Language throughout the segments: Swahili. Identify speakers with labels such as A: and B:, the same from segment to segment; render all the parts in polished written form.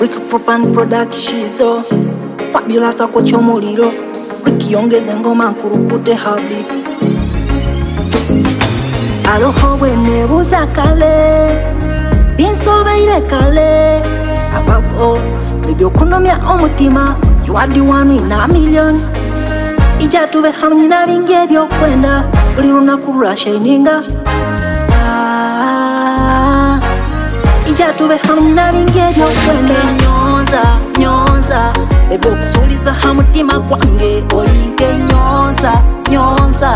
A: Rick Propan Production so Fabulous akocha omuliro Rick yongeze ngoma nkurukute habit Aroho bwenebuza kale binsobeire kale above all ebyo kunomya omutima you are the one in a million ija tube hamwe nabingi ebyokwenda buli lunaku lwa shininga ija tube hamwe nabingi ebyokwenda nyonza ebyo kusuliza hamutima gwange olinke nyonza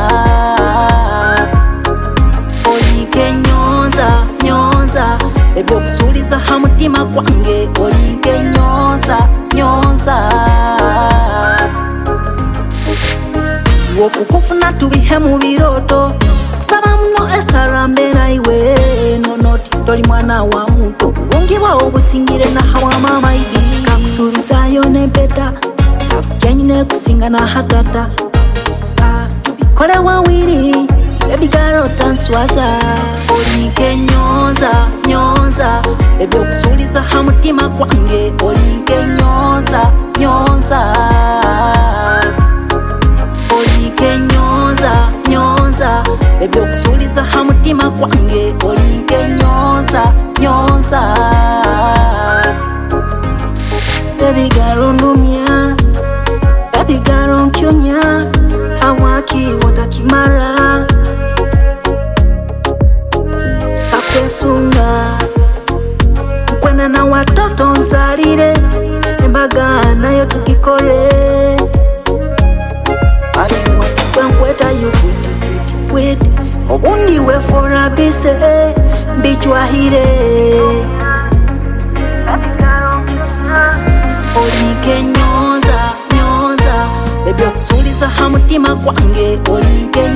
A: olinke nyonza ebyo kusuliza hamutima gwange olinke nyonza wokukufuna tubihe mu biroto kusaba muno esarambe naiwe nonoti toli mwana wa muto ungibwa obusingire na hawa mama idi kakusubizayo nebeta kafujenyine kusinga na hatata tubikole wawiri ebigaro tanswaza olinke nyonza ebyo kusuliza hamutima gwange olinke nyonza olinke nyonza ebyo kusuliza hamutima gwange olinke nyonza ebigaro ndumya ebigaro nkyonya hawaki watakimara kakwesunga nkwena na watoto nzalire embaga nayo tukikore kwenkweta yukwit obundiwe forabise mbichwahire olinke nyonza ebyo kusuliza hamutima gwange olinke